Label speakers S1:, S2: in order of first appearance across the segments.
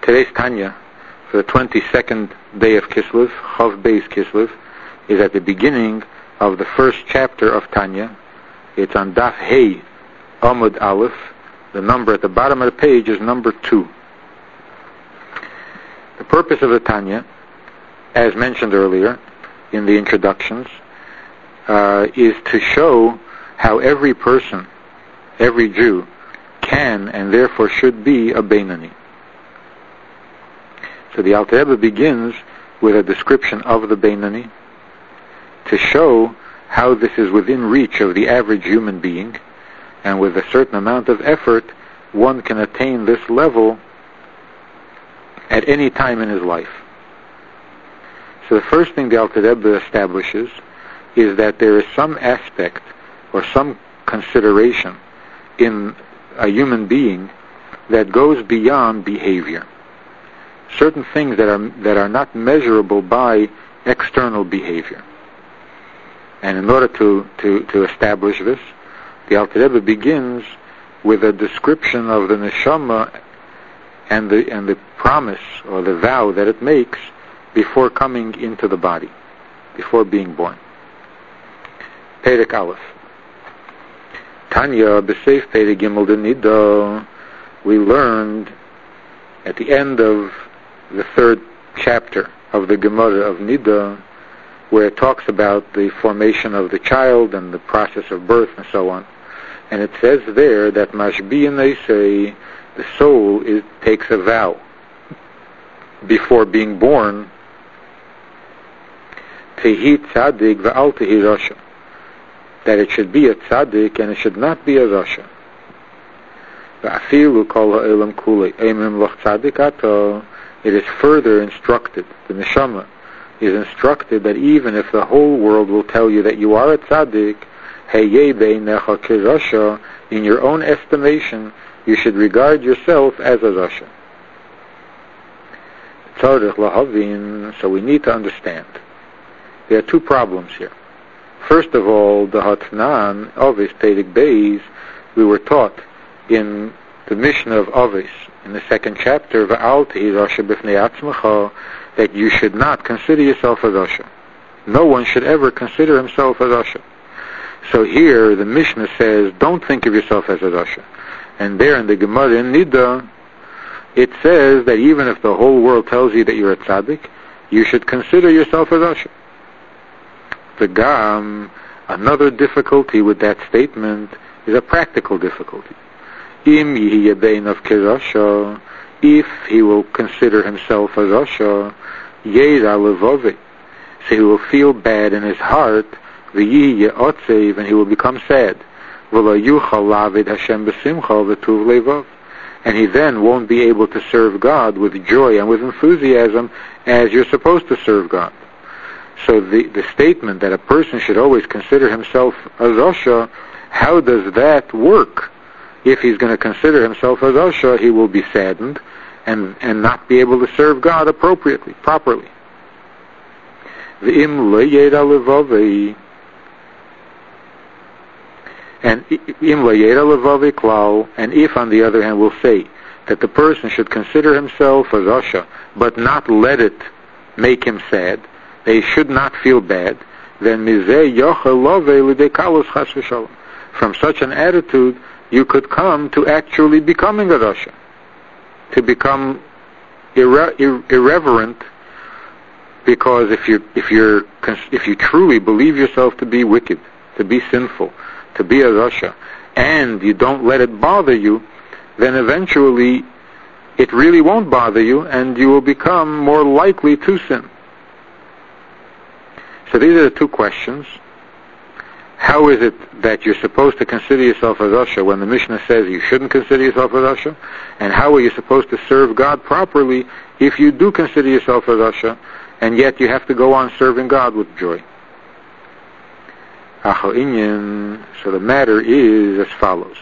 S1: Today's Tanya, for the 22nd day of Kislev, Chav Beis Kislev, is at the beginning of the first chapter of Tanya. It's on Daf Hey Amud Aleph. The number at the bottom of the page is number 2. The purpose of the Tanya, as mentioned earlier in the introductions, is to show how every person, every Jew, can and therefore should be a Beinani. So the Alter Rebbe begins with a description of the Beinani to show how this is within reach of the average human being, and with a certain amount of effort one can attain this level at any time in his life. So the first thing the Alter Rebbe establishes is that there is some aspect or some consideration in a human being that goes beyond behavior. Certain things that are not measurable by external behavior. And in order to establish this, the Alter Rebbe begins with a description of the neshama and the promise or the vow that it makes before coming into the body, before being born. Perek Aleph. Tanya b'seif Perek Gimel de Nida. We learned at the end of the third chapter of the Gemara of Nida, where it talks about the formation of the child and the process of birth and so on. And it says there that Mashbiyan Eisei, the soul takes a vow before being born, Tehi Tzadik v'al Tehi Rasha, that it should be a Tzadik and it should not be a Rasha. V'afilu kol ha'elam kulei eimim loch Tzadik ato. It is further instructed, the neshama is instructed, that even if the whole world will tell you that you are a tzaddik, heyeh beinecha kirasha, in your own estimation, you should regard yourself as a rasha. Tzarich lahavin, so we need to understand. There are two problems here. First of all, the Hatnan, Avis, Perek Beis, we were taught in the Mishnah of Avis, in the second chapter, V'al tehi rasha b'fnei atzmecha, that you should not consider yourself a rasha. No one should ever consider himself a rasha. So here the Mishnah says, don't think of yourself as a rasha. And there in the Gemara in Nida, it says that even if the whole world tells you that you're a tzaddik, you should consider yourself a rasha. V'gam, another difficulty with that statement is a practical difficulty. Im yihiye beinav kirasha, if he will consider himself a rasha, yeira levove, so he will feel bad in his heart, v'yihiye otzev, and he will become sad, v'lo yuchal lavid Hashem b'simcha v'tuv levav, and he then won't be able to serve God with joy and with enthusiasm as you're supposed to serve God. So the statement that a person should always consider himself a rasha, how does that work? If he's going to consider himself a rasha, he will be saddened and not be able to serve God appropriately, properly. V'im lo yeda levavei, and im lo yeda levavei klal, and if on the other hand we'll say that the person should consider himself a rasha, but not let it make him sad, they should not feel bad, then mizeh yochel lovei l'dekalos chas v'shalom. From such an attitude, you could come to actually becoming a rasha, to become irreverent, because if you truly believe yourself to be wicked, to be sinful, to be a rasha, and you don't let it bother you, then eventually it really won't bother you, and you will become more likely to sin. So these are the two questions. How is it that you're supposed to consider yourself a rasha when the Mishnah says you shouldn't consider yourself a rasha? And how are you supposed to serve God properly if you do consider yourself a rasha, and yet you have to go on serving God with joy? So the matter is as follows.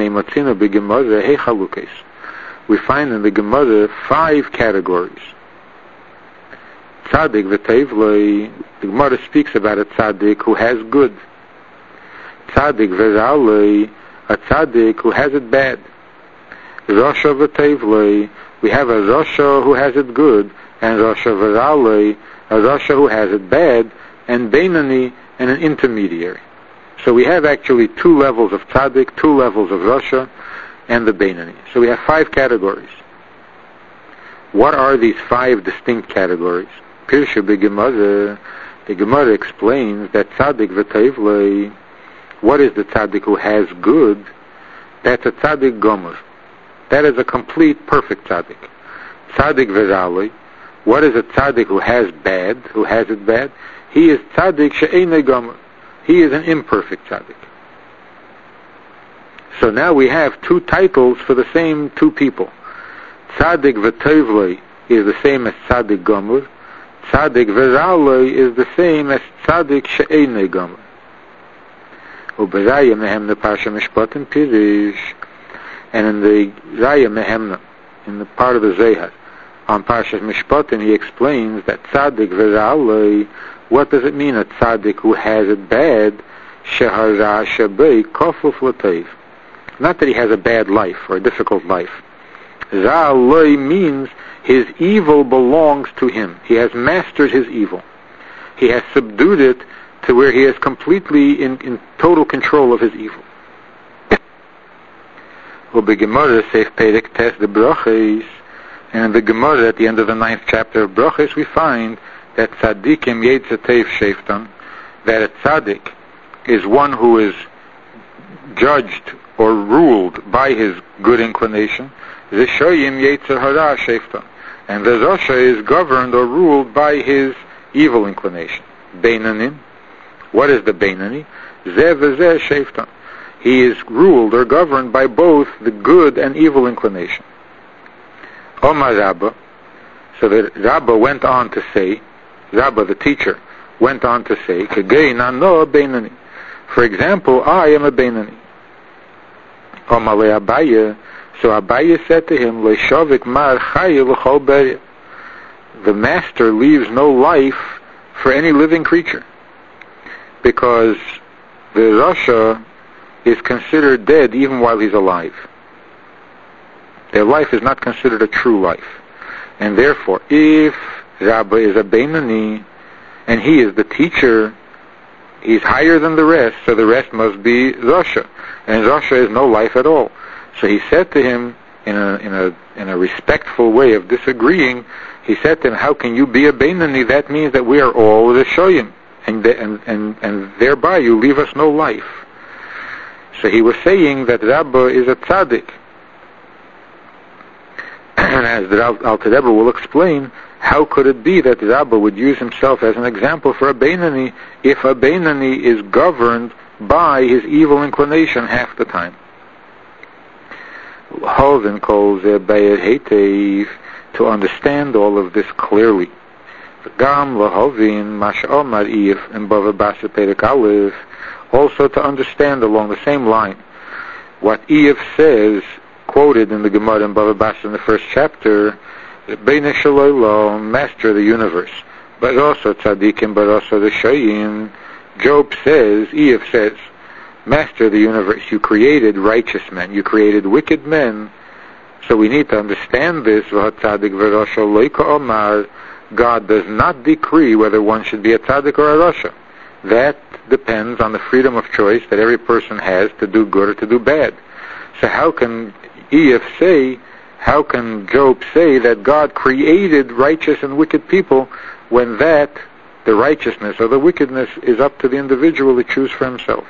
S1: We find in the Gemara 5 categories. Tzaddik v'teivloi, the Gemara speaks about a tzaddik who has good. Tzaddik v'zaloi, a tzaddik who has it bad. Rasha v'teivloi, We have a Rasha who has it good, and Rasha V'Ralei, a Rasha who has it bad, and Beinani, and an intermediary. So we have actually 2 levels of Tzaddik, 2 levels of Rasha, and the Beinani. So we have 5 categories. What are these 5 distinct categories? Pirsha b'Gemara, the Gemara explains that Tzaddik V'Teivlei, what is the Tzaddik who has good? That's a Tzaddik Gomer. That is a complete, perfect Tzaddik. Tzaddik V'Ralei, what is a Tzaddik who has bad, who has it bad? He is Tzaddik She'enei Gomer. He is an imperfect Tzaddik. So now we have 2 titles for the same 2 people. Tzaddik V'Teivlei is the same as Tzaddik Gomer. Tzaddik V'Ralei is the same as Tzaddik She'enei Gomer. Uberaya Mehemna Parsha Mishpatim Pirish, and in the Raya Mehemna, in the part of the Zehar, on Parsha Mishpatim, he explains that Tzaddik V'Ralei, what does it mean, a Tzaddik who has it bad? Shehara Shabei Kofuf L'Teiv. Not that he has a bad life or a difficult life. Ra'alei means his evil belongs to him. He has mastered his evil. He has subdued it to where he is completely in total control of his evil. And in the Gemara at the end of the 9th chapter of Brachos, we find that tzaddikim yetzatev sheftan, that a tzaddik is one who is judged or ruled by his good inclination. Zishoyim yetzer hara sheftan, and the Rasha is governed or ruled by his evil inclination. Beinanim, what is the Beinani? Zeh v'zeh sheftan. He is ruled or governed by both the good and evil inclination. Omar Rabba, so that Rabba went on to say, Rabba the teacher went on to say, Kegei nano Beinani. For example, I am a Beinani. Omar le Abaye, so Abaye said to him, Le'shavik mar chayi l'chol beria. The master leaves no life for any living creature, because the Rasha is considered dead even while he's alive. Their life is not considered a true life. And therefore, if Rabba is a Beinani, and he is the teacher, he's higher than the rest, so the rest must be Rasha. And Rasha is no life at all. So he said to him, in a respectful way of disagreeing, he said to him, how can you be a Beinani? That means that we are all Rashoyim, and thereby you leave us no life. So he was saying that Rabba is a tzaddik. And as the Alter Rebbe will explain, how could it be that Rabba would use himself as an example for a Beinani if a Beinani is governed by his evil inclination half the time? Hoven calls to understand all of this clearly. Gam lahovin mash omar if and bava basa perek aleph, also to understand along the same line what Iyov says, quoted in the Gemara in Bava Basra in the 1st chapter, Beina Shaloi, master of the universe, but also tzaddikim, but also the shayim. Job says, Iyov says, master of the universe, you created righteous men, you created wicked men, so we need to understand this. God does not decree whether one should be a tzaddik or a rasha. That depends on the freedom of choice that every person has to do good or to do bad. So how can Iyov say, how can Job say that God created righteous and wicked people when that, the righteousness or the wickedness, is up to the individual to choose for himself?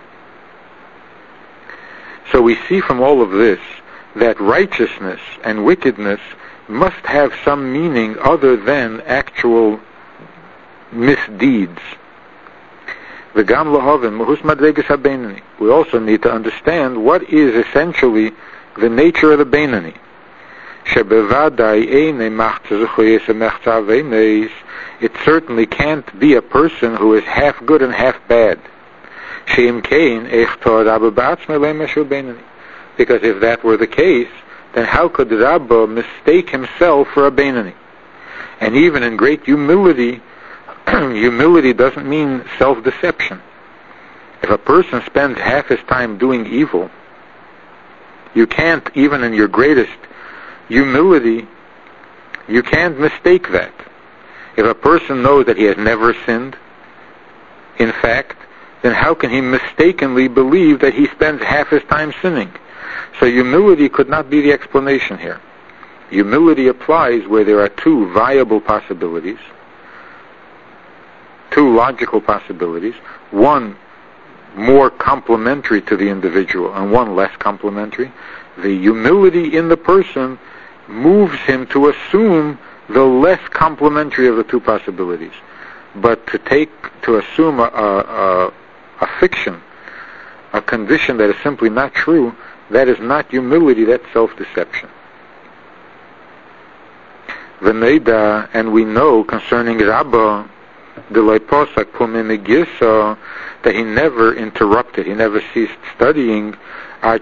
S1: So we see from all of this that righteousness and wickedness must have some meaning other than actual misdeeds. We also need to understand what is essentially the nature of the Beinani. It certainly can't be a person who is half good and half bad. Because if that were the case, then how could Rabba mistake himself for a Beinani? And even in great humility, humility doesn't mean self-deception. If a person spends half his time doing evil, you can't, even in your greatest humility, you can't mistake that. If a person knows that he has never sinned, in fact, then how can he mistakenly believe that he spends half his time sinning? So humility could not be the explanation here. Humility applies where there are two viable possibilities, two logical possibilities, one more complementary to the individual and one less complementary. The humility in the person moves him to assume the less complementary of the two possibilities. But to assume a fiction, a condition that is simply not true, that is not humility, that's self-deception. V'neida, and we know concerning Rabbah, that he never interrupted, he never ceased studying, to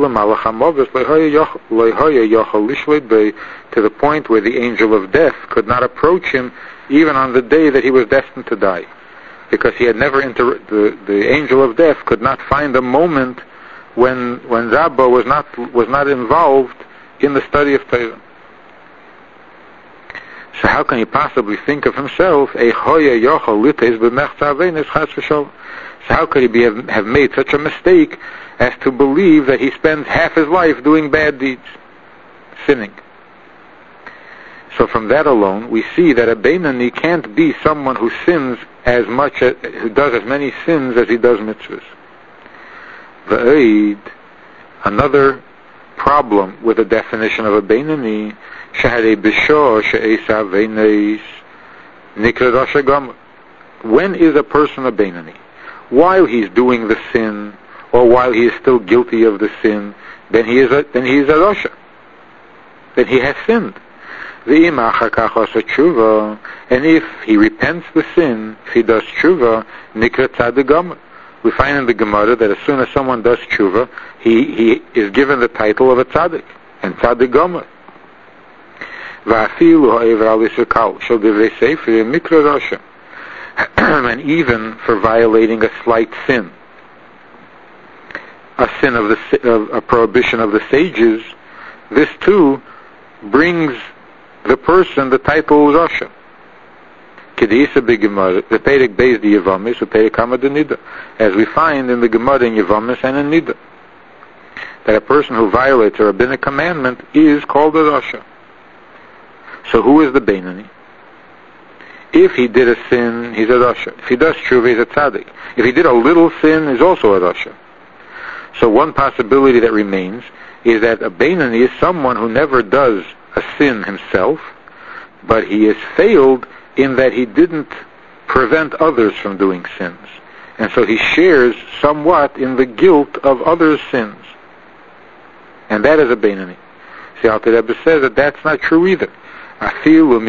S1: the point where the angel of death could not approach him even on the day that he was destined to die. Because he had never the angel of death could not find a moment when Rabbah was not involved in the study of Torah. So how can he possibly think of himself? So how could he have made such a mistake as to believe that he spends half his life doing bad deeds, sinning? So from that alone, we see that a Beinani can't be someone who sins who does as many sins as he does mitzvahs. Another problem with the definition of a Beinani, when is a person a Beinani? While he's doing the sin, or while he is still guilty of the sin, then he is a Rasha. Then he has sinned. And if he repents the sin, if he does tshuva, nikra tzadik gomer. We find in the Gemara that as soon as someone does tshuva, he is given the title of a tzaddik, and tzaddik gomer. And even for violating a slight sin, a sin of a prohibition of the sages, this too brings the person the title Rasha. As we find in the Gemara in Yevamis and in Nida, that a person who violates a rabbinic commandment is called a Rasha. So who is the Beinani? If he did a sin, he's a Rasha. If he does tshuva, he's a tzaddik. If he did a little sin, he's also a Rasha. So one possibility that remains is that a Beinani is someone who never does a sin himself, but he has failed in that he didn't prevent others from doing sins. And so he shares somewhat in the guilt of others' sins. And that is a Beinani. See, Alter Rebbe says that that's not true either. Even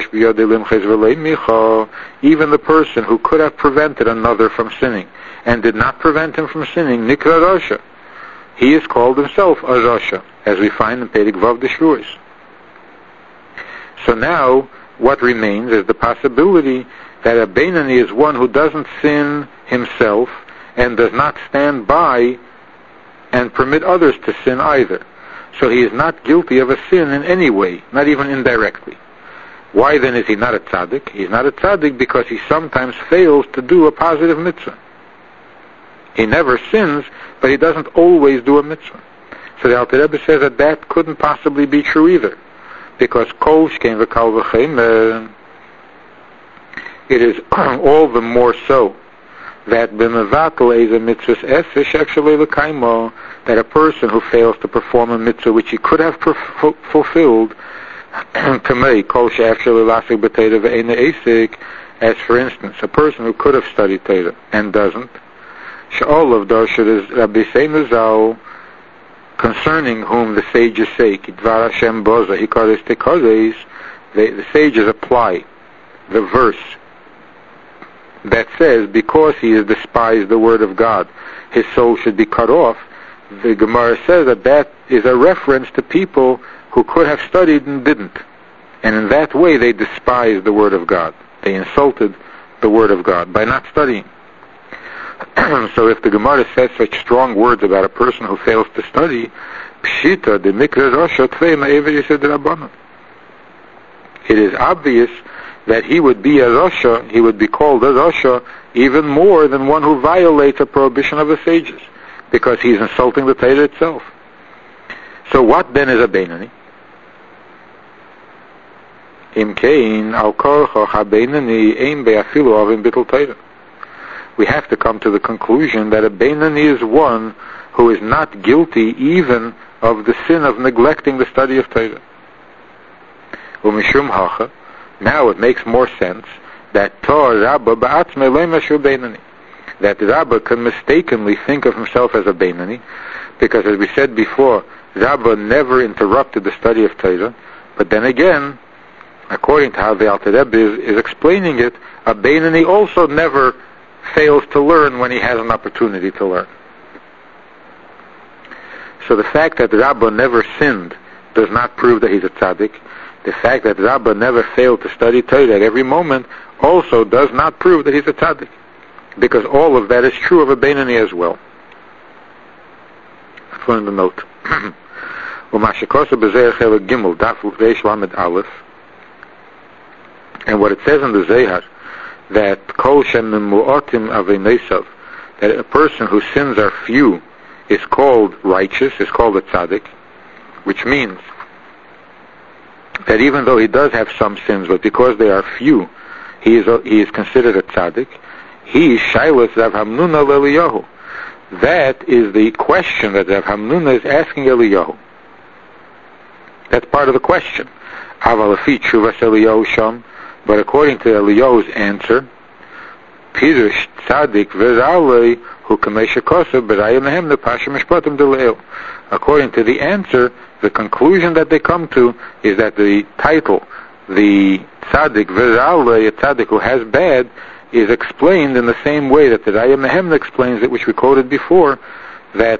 S1: the person who could have prevented another from sinning and did not prevent him from sinning, Nikra Rasha, he is called himself a Rasha, as we find in Perek Vav D'Shvuos. So now, what remains is the possibility that a Beinani is one who doesn't sin himself and does not stand by and permit others to sin either. So he is not guilty of a sin in any way, not even indirectly. Why then is he not a tzaddik? He's not a tzaddik because he sometimes fails to do a positive mitzvah. He never sins, but he doesn't always do a mitzvah. So the Alter Rebbe says that couldn't possibly be true either, because kol shkein v'kal v'chein, it is all the more so that b'mevatel eiz mitzvahs efish actually l'kaimo, that a person who fails to perform a mitzvah which he could have fulfilled, kamei kol she'afshel l'asik b'teira ve'ena esik, as for instance, a person who could have studied Torah and doesn't, she'ol of darshat is Rabbi Seinu Zal, concerning whom the sages say, Kidvar Hashem boza hikares tekares, the sages apply the verse that says, because he has despised the word of God, his soul should be cut off. The Gemara says that is a reference to people who could have studied and didn't. And in that way they despised the word of God. They insulted the word of God by not studying. So if the Gemara says such strong words about a person who fails to study, Pshita de mikra rosha tvei ma'ever yisod rabbanon. It is obvious that he would be a rosha, he would be called a rosha, even more than one who violates a prohibition of the sages, because he's insulting the Torah itself. So what then is a beinani? Im kein al korcho ha beinani ein be'afilu avim bittul Torah. We have to come to the conclusion that a beinani is one who is not guilty even of the sin of neglecting the study of Torah. Umishum hacha, now it makes more sense that Rabba ba'atzmei lo mashu beinani, that Rabba can mistakenly think of himself as a beinani, because as we said before, Rabba never interrupted the study of Torah. But then again, according to how the Alter Rebbe is explaining it, a beinani also never fails to learn when he has an opportunity to learn. So the fact that Rabba never sinned does not prove that he's a tzaddik. The fact that Rabba never failed to study Torah at every moment also does not prove that he's a tzaddik, because all of that is true of a beinani as well. Find the note. And what it says in the Zohar, that kol shem mu'atim aveinesav, that a person whose sins are few is called righteous, is called a tzaddik, which means that even though he does have some sins, but because they are few, he is considered a tzaddik. He shailas Rav Hamnuna leEliyahu. That is the question that Rav Hamnuna is asking Eliyahu. That's part of the question. Aval afi tshuvas Eliyahu sham, but according to Eliyahu's answer, Pirush tzaddik v'ralei hu kamei shekosav b'raya mehem nepasha mishpatim deleo. According to the answer, the conclusion that they come to is that the title, the tzaddik v'ralei, a tzaddik who has bad, is explained in the same way that the Raya Mehemna explains it, which we quoted before, that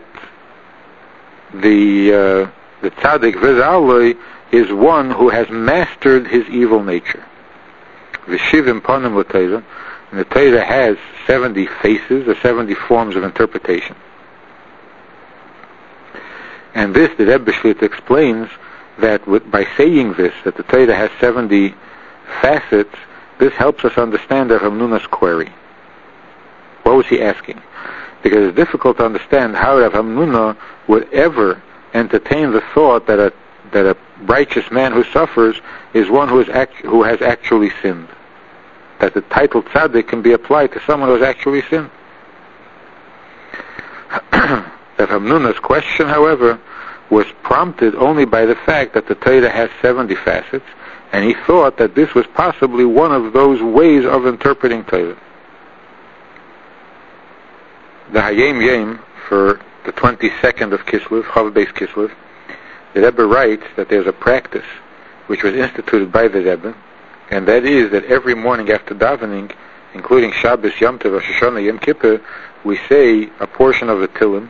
S1: the tzaddik v'ralei is one who has mastered his evil nature. V'shivim panim l'Torah, and the Torah has 70 faces, or 70 forms of interpretation. And this, the Rebbe Shlita explains that by saying this, that the Torah has 70 facets, this helps us understand Rav Hamnuna's query. What was he asking? Because it's difficult to understand how Rav Hamnuna would ever entertain the thought that a righteous man who suffers is one who has actually sinned. That the title tzaddik can be applied to someone who has actually sinned. Rav Hamnuna's question, however, was prompted only by the fact that the Torah has 70 facets, and he thought that this was possibly one of those ways of interpreting Torah. The Hayom Yom for the 22nd of Kislev, Chav Beis Kislev, the Rebbe writes that there's a practice which was instituted by the Rebbe, and that is that every morning after davening, including Shabbos, Yom Tov, Rosh Hashanah, Yom Kippur, we say a portion of the Tillim,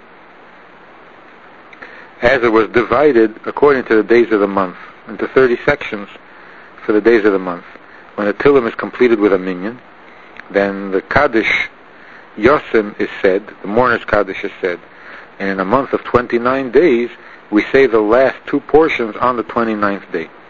S1: as it was divided according to the days of the month, into 30 sections for the days of the month. When the Tillim is completed with a minyan, then the Kaddish Yosim is said, the mourner's Kaddish is said, and in a month of 29 days, we say the last two portions on the 29th day.